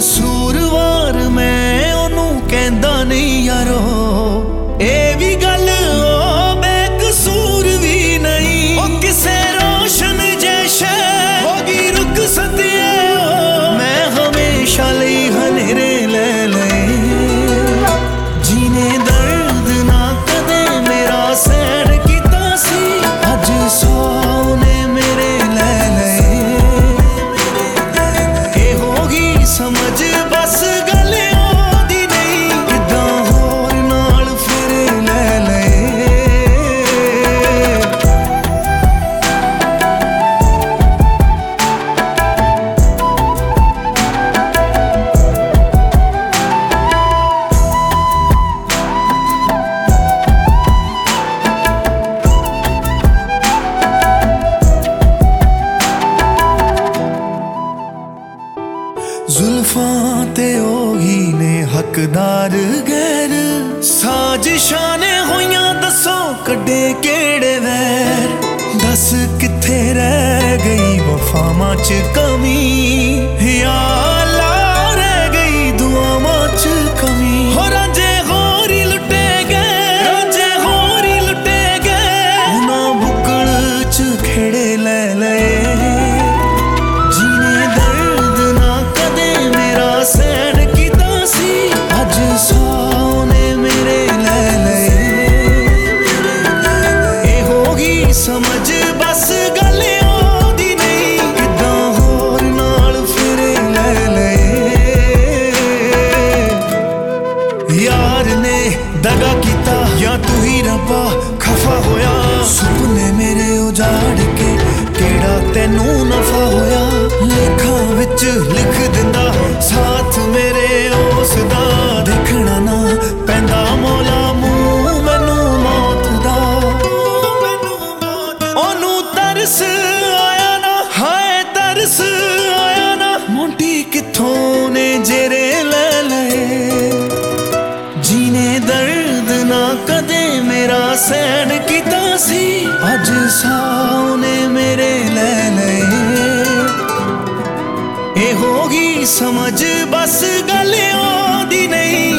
ਕਸੂਰਵਾਰ ਮੈਂ ਉਹਨੂੰ ਕਹਿੰਦਾ ਨਹੀਂ ਯਾਰੋ, ਇਹ ਵੀ ਗੱਲ ਉਹ ਬੇਕਸੂਰ ਵੀ ਨਹੀਂ। ਉਹ ਕਿਸੇ ਰੋਸ਼ਨ ਜੈਸ਼ੇ ਹੋ ਗਈ ਰੁਕ ਸਤਿਏ, ਮੈਂ ਹਮੇਸ਼ਾ ਲਈ ਹਨੇਰੇ ਲੈ ਲਏ। ਜੀਨੇ ਦਰਦ ਨਾ ਕਦੇ ਮੇਰਾ ਸਹਿਣ ਕੀਤਾ ਸੀ, ਅੱਜ ਸੌ ਨੇ ਮੇਰੇ ਲੈ ਲਏ। ਇਹ ਹੋ ਗਈ ਸਮਝ ਬਸ ਗੱਲ ਉਹਦੀ ਨਹੀਂ, ਕਿੱਦਾਂ ਹੋਰ ਨਾਲ ਫਿਰ ਲੈ ਲਏ। ਜ਼ੁਲਫਾਂ ਤੇ ਉਹੀ ਨੇ ਹੱਕਦਾਰ ਗੈਰ, ਸਾਜ਼ਿਸ਼ਾਂ ਨੇ ਹੋਈਆਂ ਦੱਸੋ ਕੱਢੇ ਕਿਹੜੇ ਵੈਰ। ਦੱਸ ਕਿੱਥੇ ਰਹਿ ਗਈ ਵਫਾਵਾਂ 'ਚ ਕਮੀ, ਯਾ ਅੱਲਾ ਰਹਿ ਗਈ ਦੁਆਵਾਂ 'ਚ ਕਮੀ। ਹੋ ਰਾਂਝੇ ਹੋਰ ਹੀ ਲੁੱਟੇ ਗਏ, ਰਾਂਝੇ ਹੋਰ ਹੀ ਲੁੱਟੇ ਗਏ, ਉਹਨਾਂ ਬੁੱਕਲ 'ਚ ਖੇੜੇ ਲੈ ਲਏ। ਸਹਿਣ ਕੀਤਾ ਸੀ, ਅੱਜ ਸੌ ਨੇ ਮੇਰੇ ਲੈ ਲਏ। ਇਹ ਹੋ ਗਈ ਸਮਝ ਬਸ ਗੱਲ ਉਹਦੀ ਨਹੀਂ, ਕਿੱਦਾਂ ਹੋਰ ਨਾਲ ਫਿਰ ਲੈ ਲਏ। ਯਾਰ ਨੇ ਦਗਾ ਕੀਤਾ ਜਾਂ ਤੂੰ ਹੀ ਰੱਬਾ ਖਫਾ ਹੋਇਆ, ਸੁਪਨੇ ਮੇਰੇ ਉਜਾੜ ਕੇ ਕਿਹੜਾ ਤੈਨੂੰ ਨਫਾ ਹੋਇਆ। ਲੇਖਾਂ ਵਿੱਚ ਲਿਖ ਦਿੰਦਾ ਸਾਥ ਮੇਰੇ ਉਸ ਦਾ, ਦੇਖਣਾ ਨਾ ਪੈਂਦਾ ਮੌਲਾ ਮੂੰਹ ਮੈਨੂੰ ਮੌਤ ਦਾ। ਉਹਨੂੰ ਤਰਸ ਆਇਆ ਨਾ, ਹਾਏ ਤਰਸ ਆਇਆ ਨਾ, ਮੋਢੀ ਕਿੱਥੋਂ ਨੇ ਜੇਰੇ ਲੈ ਲਏ। ਜੀਨੇ ਦਰਦ ਨਾ ਕਦੇ ਮੇਰਾ ਸਹਿਣ ਕੀਤਾ ਸੀ, ਅੱਜ ਸੌ ਨੇ ਮੇਰੇ ਲੈ ਲਏ। ਇਹ ਹੋ ਗਈ ਸਮਝ ਬਸ ਗੱਲ ਉਹਦੀ ਨਹੀਂ,